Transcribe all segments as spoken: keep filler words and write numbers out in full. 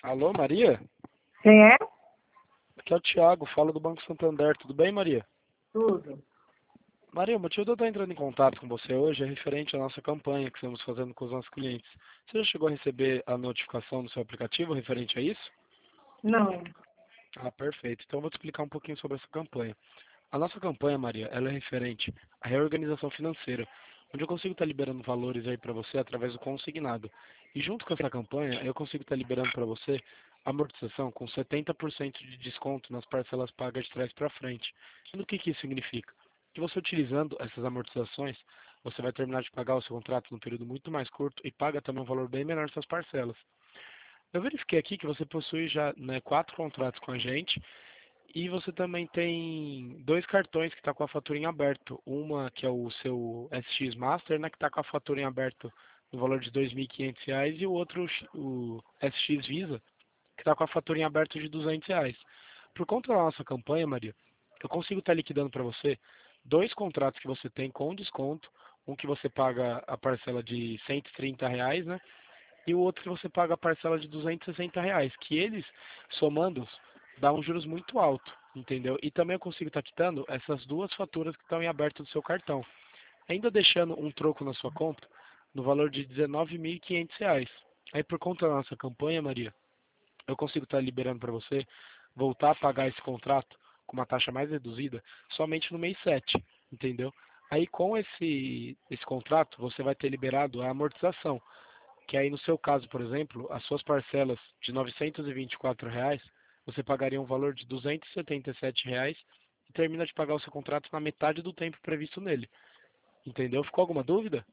Alô, Maria? Quem é? Aqui é o Thiago, falo do Banco Santander. Tudo bem, Maria? Tudo. Maria, o motivo de eu estar entrando em contato com você hoje é referente à nossa campanha que estamos fazendo com os nossos clientes. Você já chegou a receber a notificação do seu aplicativo referente a isso? Não. Ah, perfeito. Então eu vou te explicar um pouquinho sobre essa campanha. A nossa campanha, Maria, ela é referente à reorganização financeira, onde eu consigo estar liberando valores aí para você através do consignado. E junto com essa campanha, eu consigo estar liberando para você amortização com setenta por cento de desconto nas parcelas pagas de trás para frente. E o que que isso significa? Que você utilizando essas amortizações, você vai terminar de pagar o seu contrato num período muito mais curto e paga também um valor bem menor das suas parcelas. Eu verifiquei aqui que você possui já, né, quatro contratos com a gente e você também tem dois cartões que está com a fatura em aberto. Uma que é o seu S X Master, né, que está com a fatura em aberto no valor de dois mil e quinhentos reais, e o outro, o S X Visa, que está com a fatura em aberto de duzentos reais. Por conta da nossa campanha, Maria, eu consigo estar liquidando para você dois contratos que você tem com desconto. Um que você paga a parcela de cento e trinta reais, né? E o outro que você paga a parcela de duzentos e sessenta reais, que eles, somando, dá um juros muito alto, entendeu? E também eu consigo estar quitando essas duas faturas que estão em aberto do seu cartão, ainda deixando um troco na sua conta no valor de dezenove mil e quinhentos reais. Aí por conta da nossa campanha, Maria, eu consigo estar liberando para você voltar a pagar esse contrato com uma taxa mais reduzida somente no mês sete, entendeu? Aí com esse, esse contrato você vai ter liberado a amortização, que aí no seu caso, por exemplo, as suas parcelas de novecentos e vinte e quatro reais, você pagaria um valor de duzentos e setenta e sete reais e termina de pagar o seu contrato na metade do tempo previsto nele. Entendeu? Ficou alguma dúvida?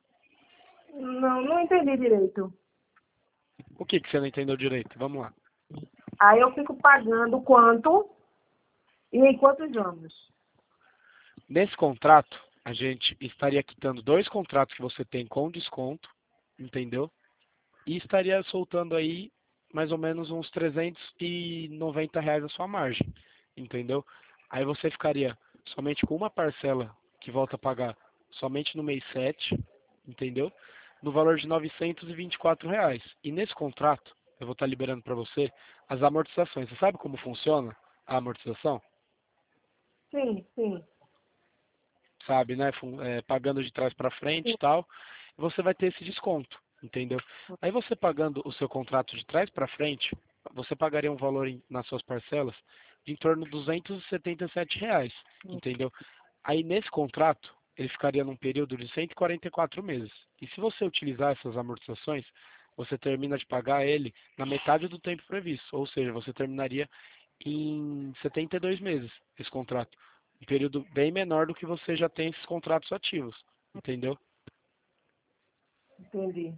Não, não entendi direito. O que, que você não entendeu direito? Vamos lá. Aí eu fico pagando quanto e em quantos anos? Nesse contrato, a gente estaria quitando dois contratos que você tem com desconto, entendeu? E estaria soltando aí mais ou menos uns trezentos e noventa reais a sua margem, entendeu? Aí você ficaria somente com uma parcela que volta a pagar somente no mês sete, entendeu? No valor de novecentos e vinte e quatro reais. E nesse contrato, eu vou estar liberando para você as amortizações. Você sabe como funciona a amortização? Sim, sim. Sabe, né? Fun- é, pagando de trás para frente e tal, você vai ter esse desconto, entendeu? Aí você pagando o seu contrato de trás para frente, você pagaria um valor em- nas suas parcelas de em torno de duzentos e setenta e sete reais, entendeu? Aí nesse contrato, ele ficaria num período de cento e quarenta e quatro meses. E se você utilizar essas amortizações, você termina de pagar ele na metade do tempo previsto, ou seja, você terminaria em setenta e dois meses esse contrato. Um período bem menor do que você já tem esses contratos ativos, entendeu? Entendi.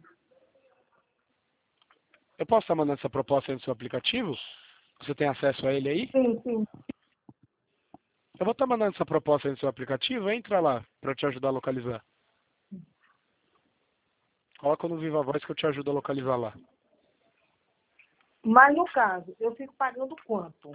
Eu posso estar mandando essa proposta aí no seu aplicativo? Você tem acesso a ele aí? Sim, sim. Eu vou estar mandando essa proposta aí no seu aplicativo, entra lá para te ajudar a localizar. Coloca no Viva Voz que eu te ajudo a localizar lá. Mas no caso, eu fico pagando quanto?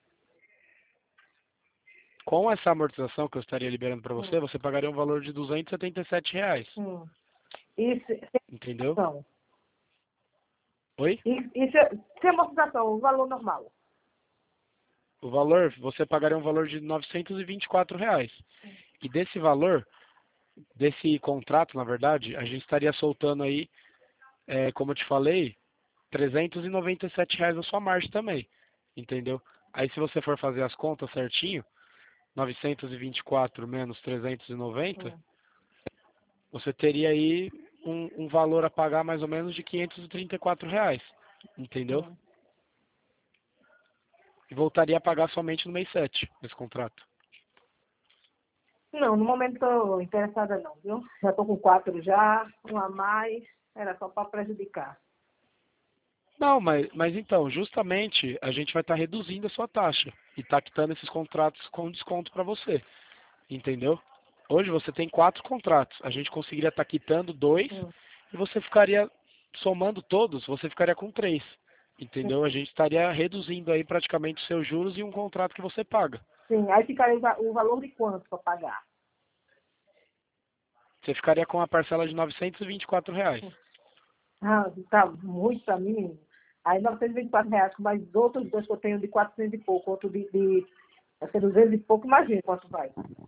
Com essa amortização que eu estaria liberando para Hum, você, você pagaria um valor de duzentos e setenta e sete reais, hum. Isso, sem entendeu? amortização. Oi? Isso, isso é, sem amortização, o valor normal. O valor, você pagaria um valor de novecentos e vinte e quatro reais. E desse valor, desse contrato, na verdade, a gente estaria soltando aí, é, como eu te falei, trezentos e noventa e sete reais a sua margem também, entendeu? Aí se você for fazer as contas certinho, novecentos e vinte e quatro menos trezentos e noventa, Hum, você teria aí um, um valor a pagar mais ou menos de quinhentos e trinta e quatro reais, entendeu? hum. E voltaria a pagar somente no mês sete esse contrato. Não, no momento estou interessada não, viu? Já estou com quatro já, um a mais, era só para prejudicar. Não, mas, mas então, justamente a gente vai estar reduzindo a sua taxa e está quitando esses contratos com desconto para você, entendeu? Hoje você tem quatro contratos, a gente conseguiria estar quitando dois Hum. e você ficaria, somando todos, você ficaria com três, entendeu? A gente estaria reduzindo aí praticamente os seus juros em um contrato que você paga. Sim, aí ficaria o va- o valor de quanto para pagar? Você ficaria com a parcela de novecentos e vinte e quatro reais. Ah, tá muito para mim. Aí novecentos e vinte e quatro reais, com mais outros dois que eu tenho de quatrocentos e pouco, outro de, de acho que é duzentos e pouco, imagina quanto vai.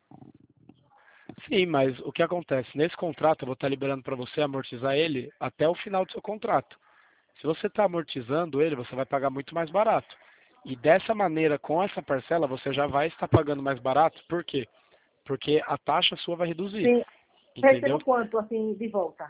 Sim, mas o que acontece? Nesse contrato, eu vou estar liberando para você amortizar ele até o final do seu contrato. Se você está amortizando ele, você vai pagar muito mais barato. E dessa maneira, com essa parcela, você já vai estar pagando mais barato. Por quê? Porque a taxa sua vai reduzir. Sim, Entendeu? recebo quanto, assim, de volta?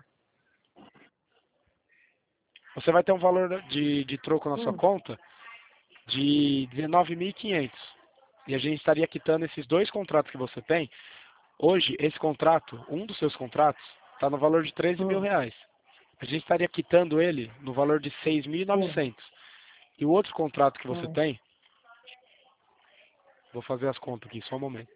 Você vai ter um valor de, de troco na sua Hum, conta de dezenove mil e quinhentos. E a gente estaria quitando esses dois contratos que você tem. Hoje, esse contrato, um dos seus contratos, está no valor de treze mil hum, reais. A gente estaria quitando ele no valor de seis mil e hum, novecentos. E o outro contrato que você hum, tem, vou fazer as contas aqui, só um momento.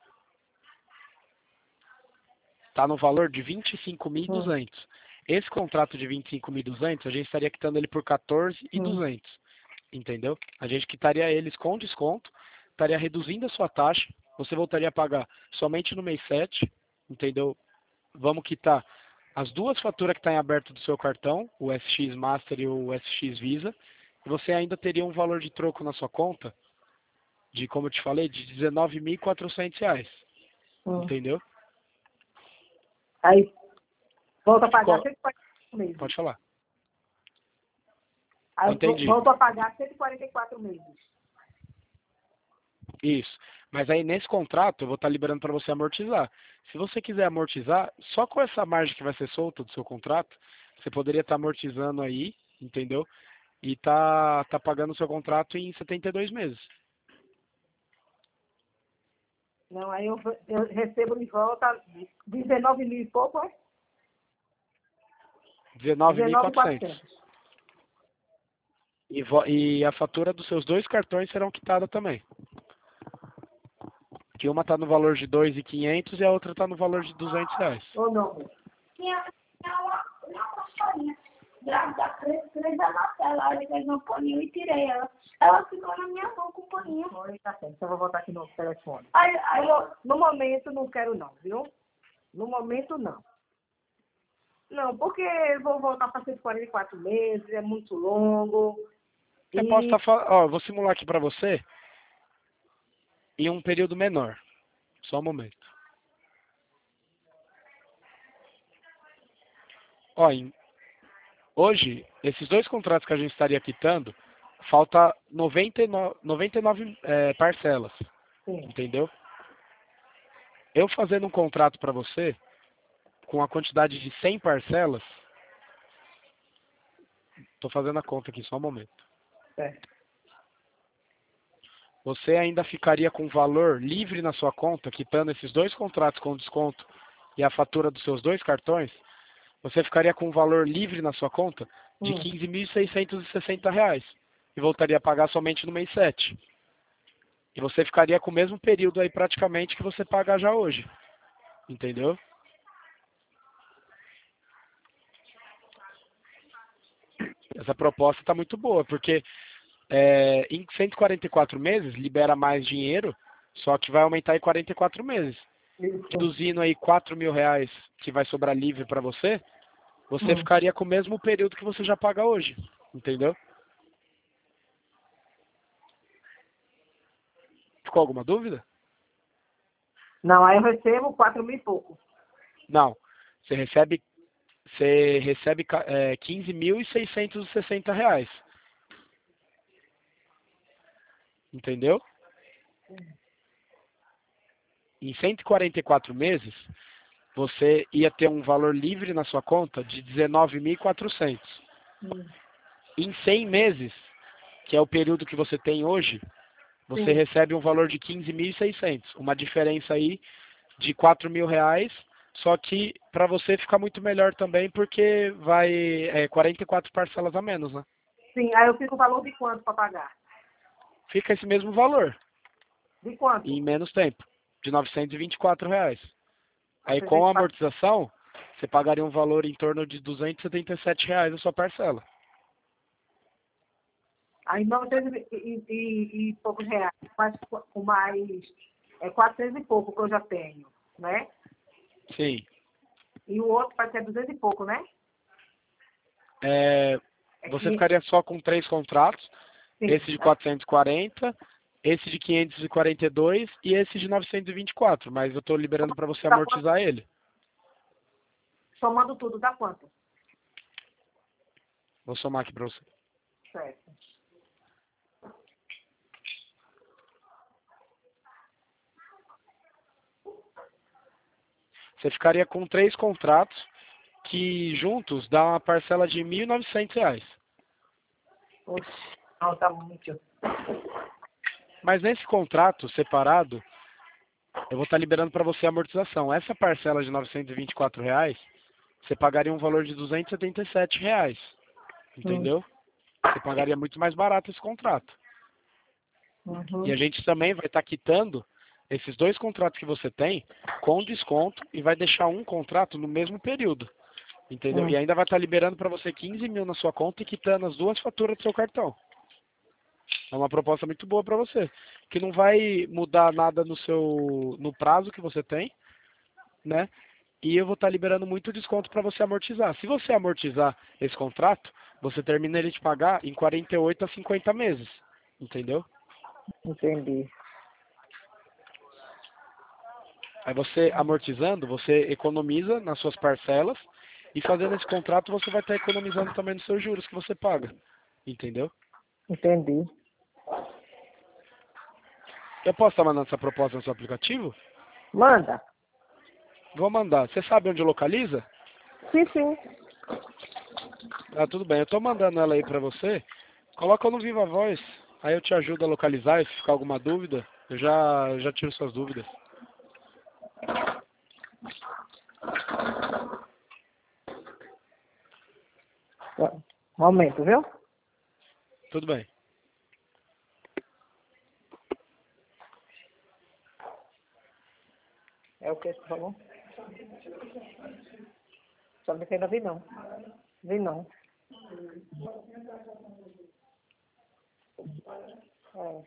Está no valor de vinte e cinco mil e hum, duzentos. Esse contrato de vinte e cinco mil e duzentos, a gente estaria quitando ele por quatorze mil e hum. duzentos. Entendeu? A gente quitaria eles com desconto, estaria reduzindo a sua taxa, você voltaria a pagar somente no mês sete, entendeu? Vamos quitar as duas faturas que estão em aberto do seu cartão, o S X Master e o S X Visa, e você ainda teria um valor de troco na sua conta, de, como eu te falei, de dezenove mil e quatrocentos reais, Hum. entendeu? Aí volto a pagar Ficou, cento e quarenta e quatro meses. pode falar. Aí Não eu vo- entendi. volto a pagar cento e quarenta e quatro meses. Isso. Mas aí nesse contrato eu vou estar liberando para você amortizar. Se você quiser amortizar, só com essa margem que vai ser solta do seu contrato, você poderia estar amortizando aí, entendeu? E tá, tá pagando o seu contrato em setenta e dois meses. Não, aí eu, eu recebo de volta dezenove mil e pouco, é? dezenove mil e quatrocentos. dezenove mil e quatrocentos. E, vo- e a fatura dos seus dois cartões serão quitadas também. Que uma está no valor de dois mil e quinhentos e a outra está no valor de duzentos reais. Ou não? Tinha tinha uma, uma passarinha grávida, três, três amarelas, eu peguei um paninho e tirei ela. Ela ficou na minha mão com o paninho. Oi, tá certo. Então eu vou voltar aqui no telefone. Aí, aí eu, No, no momento não quero não, viu? No momento não. Não, porque eu vou voltar para cento e quarenta e quatro meses, é muito longo. Eu posso E estar falando, ó, eu vou simular aqui para você em um período menor. Só um momento. Ó, em- hoje, esses dois contratos que a gente estaria quitando, falta noventa e nove, noventa e nove é, parcelas, sim, entendeu? Eu fazendo um contrato para você, com a quantidade de cem parcelas, estou fazendo a conta aqui, só um momento. certo. Você ainda ficaria com valor livre na sua conta, quitando esses dois contratos com desconto e a fatura dos seus dois cartões, você ficaria com um valor livre na sua conta de Hum. quinze mil seiscentos e sessenta reais e voltaria a pagar somente no mês sete. E você ficaria com o mesmo período aí praticamente que você paga já hoje. Entendeu? Essa proposta está muito boa, porque é, em cento e quarenta e quatro meses libera mais dinheiro, só que vai aumentar em quarenta e quatro meses. Isso. Reduzindo aí quatro mil reais que vai sobrar livre para você, você Hum. ficaria com o mesmo período que você já paga hoje. Entendeu? Ficou alguma dúvida? Não, aí eu recebo quatro mil e pouco. Não. Você recebe, você recebe ca- é, quinze mil seiscentos e sessenta reais. Entendeu? Em cento e quarenta e quatro meses, você ia ter um valor livre na sua conta de dezenove mil e quatrocentos. Hum. Em cem meses, que é o período que você tem hoje, você Sim. recebe um valor de quinze mil e seiscentos. Uma diferença aí de quatro mil reais, só que para você fica muito melhor também, porque vai é, quarenta e quatro parcelas a menos, né? Sim, aí eu fico o valor de quanto para pagar? Fica esse mesmo valor, De quanto? em menos tempo, de novecentos e vinte e quatro reais. Aí Você vê com que a faz- amortização, você pagaria um valor em torno de duzentos e setenta e sete reais a sua parcela. Aí novecentos e, e, e, e poucos reais, mas com mais é, quatrocentos e pouco que eu já tenho, né? Sim. E o outro vai ser duzentos e pouco, né? É, você ficaria só com três contratos, Sim. esse de quatrocentos e quarenta, esse de quinhentos e quarenta e dois e esse de novecentos e vinte e quatro, mas eu estou liberando para você amortizar ele. Somando tudo, dá quanto? Vou somar aqui para você. Certo. Você ficaria com três contratos que juntos dá uma parcela de mil e novecentos reais. Oxe, não, tá muito. Mas nesse contrato separado, eu vou estar liberando para você a amortização. Essa parcela de novecentos e vinte e quatro reais, você pagaria um valor de duzentos e setenta e sete reais. Entendeu? Você pagaria muito mais barato esse contrato. Uhum. E a gente também vai estar quitando esses dois contratos que você tem com desconto e vai deixar um contrato no mesmo período. Entendeu? Hum. E ainda vai estar liberando para você quinze mil na sua conta e quitando as duas faturas do seu cartão. É uma proposta muito boa para você, que não vai mudar nada no seu no prazo que você tem, né? E eu vou estar liberando muito desconto para você amortizar. Se você amortizar esse contrato, você termina ele de pagar em quarenta e oito a cinquenta meses, entendeu? Entendi. Aí você amortizando, você economiza nas suas parcelas e fazendo esse contrato você vai estar economizando também nos seus juros que você paga, entendeu? Entendi. Eu posso estar mandando essa proposta no seu aplicativo? Manda. Vou mandar. Você sabe onde localiza? Sim, sim. Ah, tudo bem. Eu estou mandando ela aí para você. Coloca no Viva Voz. Aí eu te ajudo a localizar e se ficar alguma dúvida, eu já, eu já tiro suas dúvidas. Um aumento, viu? Tudo bem. É o que você falou? Só me que ainda vi não. Vi não. É.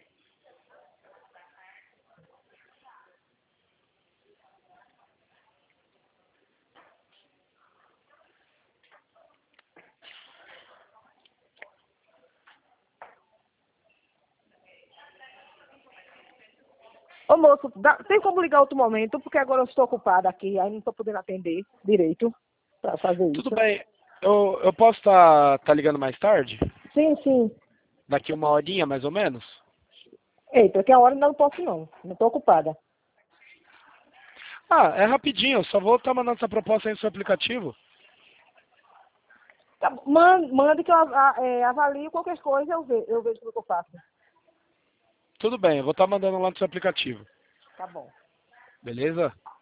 Ô moço, dá- tem como ligar outro momento, porque agora eu estou ocupada aqui, aí não estou podendo atender direito para fazer isso. Tudo bem. Eu, eu posso estar tá, tá ligando mais tarde? Sim, sim. Daqui uma horinha, mais ou menos? Eita, que a hora ainda não posso não. Não estou ocupada. Ah, é rapidinho. Eu só vou estar tá mandando essa proposta aí no seu aplicativo. Tá, mande, mande que eu a- é, avalio qualquer coisa, eu, ve, eu vejo o que eu faço. Tudo bem. Eu vou estar tá mandando lá no seu aplicativo. Tá bom. Beleza?